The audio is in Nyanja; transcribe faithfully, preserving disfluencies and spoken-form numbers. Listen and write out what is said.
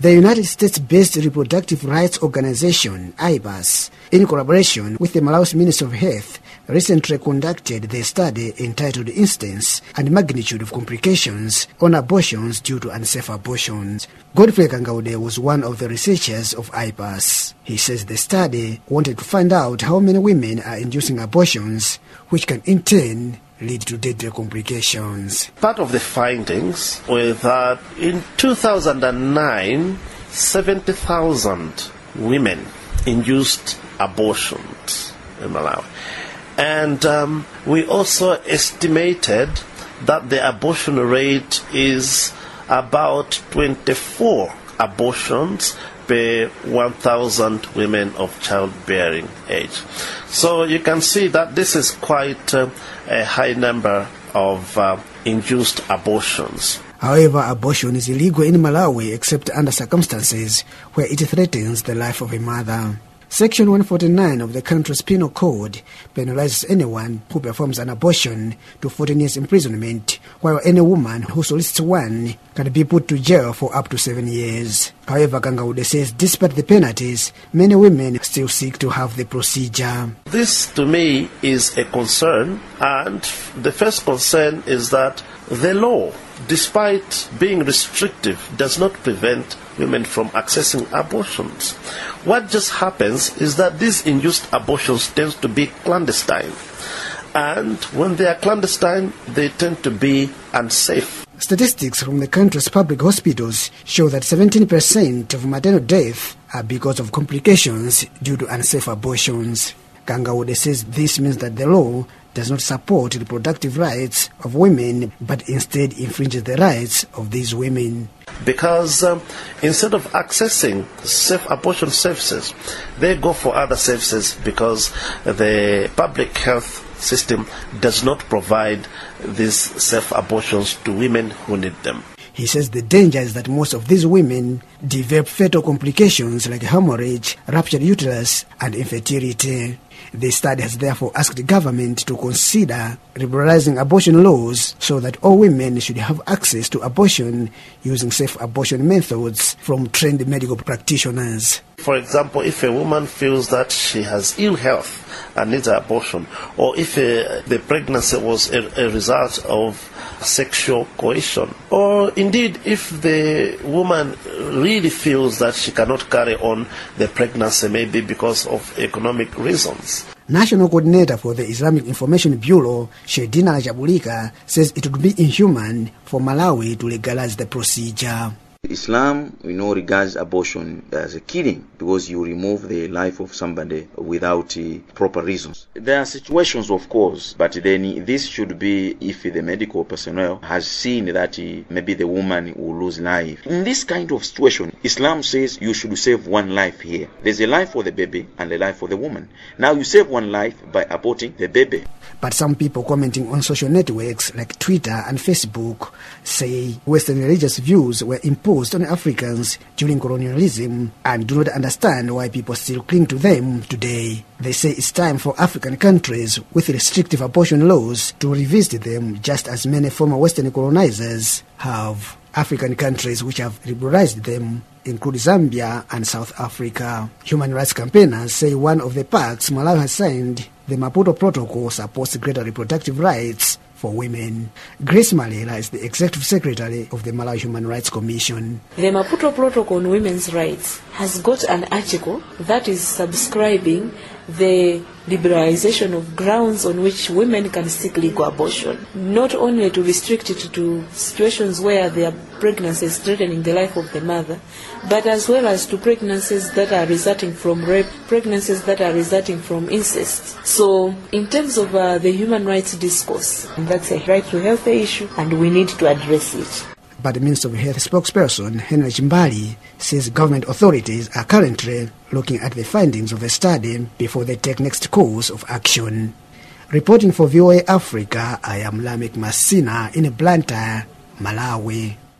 The United States-based Reproductive Rights Organization, I B A S, in collaboration with the Malawi Ministry of Health, recently conducted the study entitled Incidence and Magnitude of Complications on Abortions Due to Unsafe Abortions. Godfrey Kangaude was one of the researchers of I B A S. He says the study wanted to find out how many women are inducing abortions, which can in turn lead to deadly complications. Part of the findings were that in two thousand nine, seventy thousand women induced abortions in Malawi. And um, we also estimated that the abortion rate is about twenty-four abortions per one thousand women of childbearing age. So you can see that this is quite uh, a high number of uh, induced abortions. However, abortion is illegal in Malawi except under circumstances where it threatens the life of a mother. Section one forty-nine of the country's penal code penalizes anyone who performs an abortion to fourteen years imprisonment, while any woman who solicits one can be put to jail for up to seven years. However, Kangaude says despite the penalties, many women still seek to have the procedure. This to me is a concern, and the first concern is that the law, despite being restrictive, does not prevent women from accessing abortions. What just happens is that these induced abortions tend to be clandestine. And when they are clandestine, they tend to be unsafe. Statistics from the country's public hospitals show that seventeen percent of maternal deaths are because of complications due to unsafe abortions. Kangaude says this means that the law does not support the reproductive rights of women, but instead infringes the rights of these women. Because um, instead of accessing safe abortion services, they go for other services because the public health system does not provide these safe abortions to women who need them. He says the danger is that most of these women develop fetal complications like hemorrhage, ruptured uterus, and infertility. The study has therefore asked the government to consider liberalizing abortion laws so that all women should have access to abortion using safe abortion methods from trained medical practitioners. For example, if a woman feels that she has ill health and needs an abortion, or if uh, the pregnancy was a, a result of sexual coercion, or indeed if the woman really feels that she cannot carry on the pregnancy, maybe because of economic reasons. National Coordinator for the Islamic Information Bureau, Shedina Jabulika, says it would be inhuman for Malawi to legalize the procedure. Islam, we know, regards abortion as a killing because you remove the life of somebody without uh, proper reasons. There are situations, of course, but then this should be if the medical personnel has seen that uh, maybe the woman will lose life. In this kind of situation, Islam says you should save one life here. There's a life for the baby and a life for the woman. Now you save one life by aborting the baby. But some people commenting on social networks like Twitter and Facebook say Western religious views were imposed on Africans during colonialism and do not understand why people still cling to them today. They say it's time for African countries with restrictive abortion laws to revisit them, just as many former Western colonizers have. African countries which have liberalized them include Zambia and South Africa. Human rights campaigners say one of the pacts Malawi has signed, the Maputo Protocol, supports greater reproductive rights for women. Grace Malela is the Executive Secretary of the Malawi Human Rights Commission. The Maputo Protocol on Women's Rights has got an article that is subscribing the liberalization of grounds on which women can seek legal abortion, not only to restrict it to situations where their pregnancy is threatening the life of the mother, but as well as to pregnancies that are resulting from rape, pregnancies that are resulting from incest. So in terms of uh, the human rights discourse, that's a right to health issue and we need to address it. But the Minister of Health spokesperson, Henry Chimbali, says government authorities are currently looking at the findings of the study before they take next course of action. Reporting for V O A Africa, I am Lamek Masina in Blantyre, Malawi.